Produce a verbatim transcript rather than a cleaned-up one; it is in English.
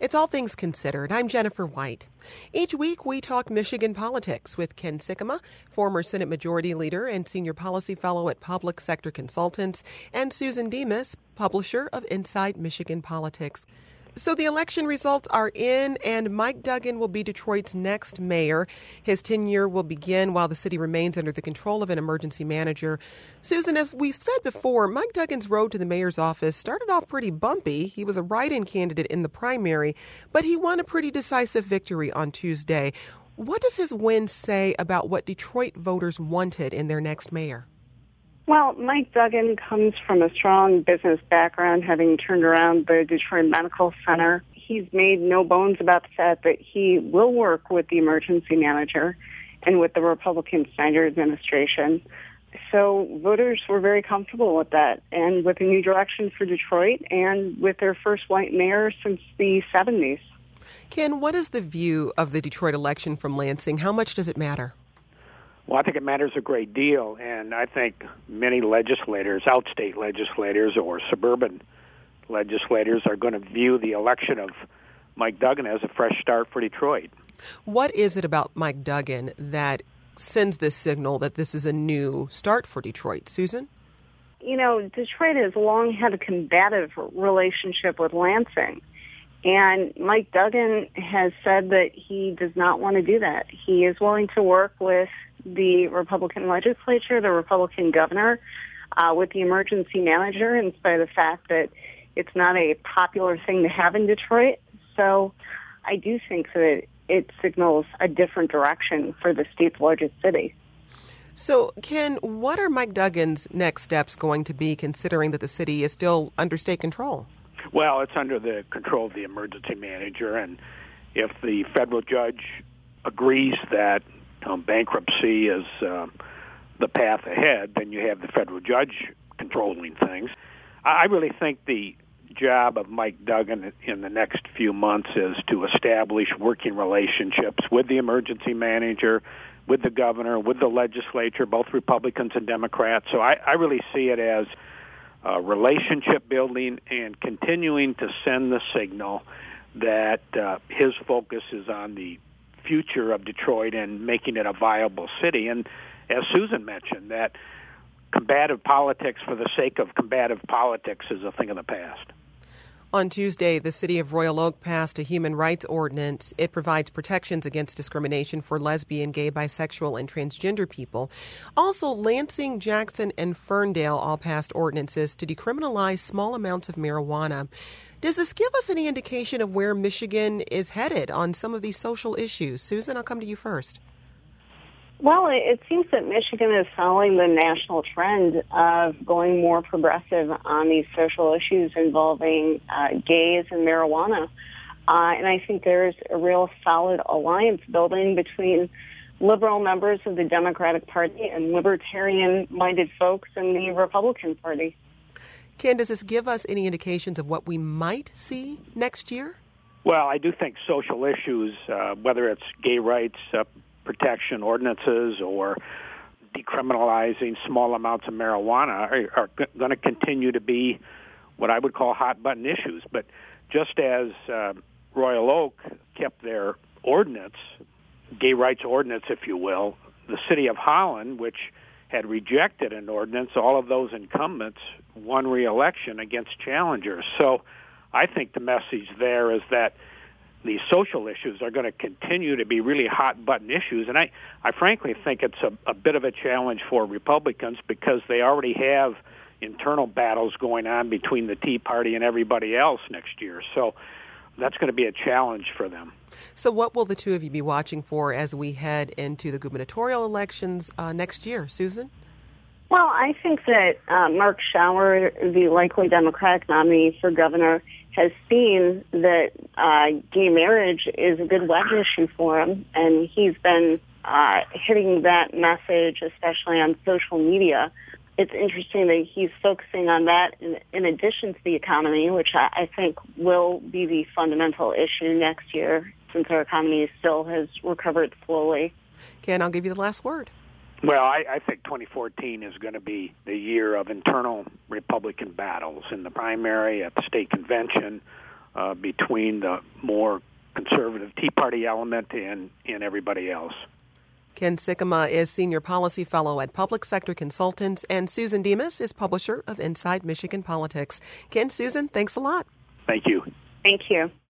It's All Things Considered. I'm Jennifer White. Each week, we talk Michigan politics with Ken Sikkema, former Senate Majority Leader and Senior Policy Fellow at Public Sector Consultants, and Susan Demas, publisher of Inside Michigan Politics. So the election results are in, and Mike Duggan will be Detroit's next mayor. His tenure will begin while the city remains under the control of an emergency manager. Susan, as we've said before, Mike Duggan's road to the mayor's office started off pretty bumpy. He was a write-in candidate in the primary, but he won a pretty decisive victory on Tuesday. What does his win say about what Detroit voters wanted in their next mayor? Well, Mike Duggan comes from a strong business background, having turned around the Detroit Medical Center. He's made no bones about the fact that he will work with the emergency manager and with the Republican Snyder administration. So voters were very comfortable with that and with a new direction for Detroit and with their first white mayor since the seventies. Ken, what is the view of the Detroit election from Lansing? How much does it matter? Well, I think it matters a great deal, and I think many legislators, outstate legislators or suburban legislators, are going to view the election of Mike Duggan as a fresh start for Detroit. What is it about Mike Duggan that sends this signal that this is a new start for Detroit? Susan? You know, Detroit has long had a combative relationship with Lansing. And Mike Duggan has said that he does not want to do that. He is willing to work with the Republican legislature, the Republican governor, uh, with the emergency manager, in spite of the fact that it's not a popular thing to have in Detroit. So I do think that it signals a different direction for the state's largest city. So, Ken, what are Mike Duggan's next steps going to be, considering that the city is still under state control? Well, it's under the control of the emergency manager, and if the federal judge agrees that um, bankruptcy is uh, the path ahead, then you have the federal judge controlling things. I really think the job of Mike Duggan in the next few months is to establish working relationships with the emergency manager, with the governor, with the legislature, both Republicans and Democrats. So I, I really see it as Uh, relationship building and continuing to send the signal that uh, his focus is on the future of Detroit and making it a viable city. And as Susan mentioned, that combative politics for the sake of combative politics is a thing of the past. On Tuesday, the city of Royal Oak passed a human rights ordinance. It provides protections against discrimination for lesbian, gay, bisexual, and transgender people. Also, Lansing, Jackson, and Ferndale all passed ordinances to decriminalize small amounts of marijuana. Does this give us any indication of where Michigan is headed on some of these social issues? Susan, I'll come to you first. Well, it seems that Michigan is following the national trend of going more progressive on these social issues involving uh, gays and marijuana. Uh, and I think there's a real solid alliance building between liberal members of the Democratic Party and libertarian-minded folks in the Republican Party. Ken, does this give us any indications of what we might see next year? Well, I do think social issues, uh, whether it's gay rights, uh, protection ordinances or decriminalizing small amounts of marijuana are, are going to continue to be what I would call hot-button issues. But just as uh, Royal Oak kept their ordinance, gay rights ordinance, if you will, the city of Holland, which had rejected an ordinance, all of those incumbents won re-election against challengers. So I think the message there is that these social issues are going to continue to be really hot-button issues. And I, I frankly think it's a, a bit of a challenge for Republicans because they already have internal battles going on between the Tea Party and everybody else next year. So that's going to be a challenge for them. So what will the two of you be watching for as we head into the gubernatorial elections uh, next year? Susan? Well, I think that uh, Mark Schauer, the likely Democratic nominee for governor, has seen that uh, gay marriage is a good wedge issue for him, and he's been uh, hitting that message, especially on social media. It's interesting that he's focusing on that in, in addition to the economy, which I, I think will be the fundamental issue next year, since our economy still has recovered slowly. Ken, I'll give you the last word. Well, I, I think twenty fourteen is going to be the year of internal Republican battles in the primary, at the state convention, uh, between the more conservative Tea Party element and, and everybody else. Ken Sikkema is Senior Policy Fellow at Public Sector Consultants, and Susan Demas is publisher of Inside Michigan Politics. Ken, Susan, thanks a lot. Thank you. Thank you.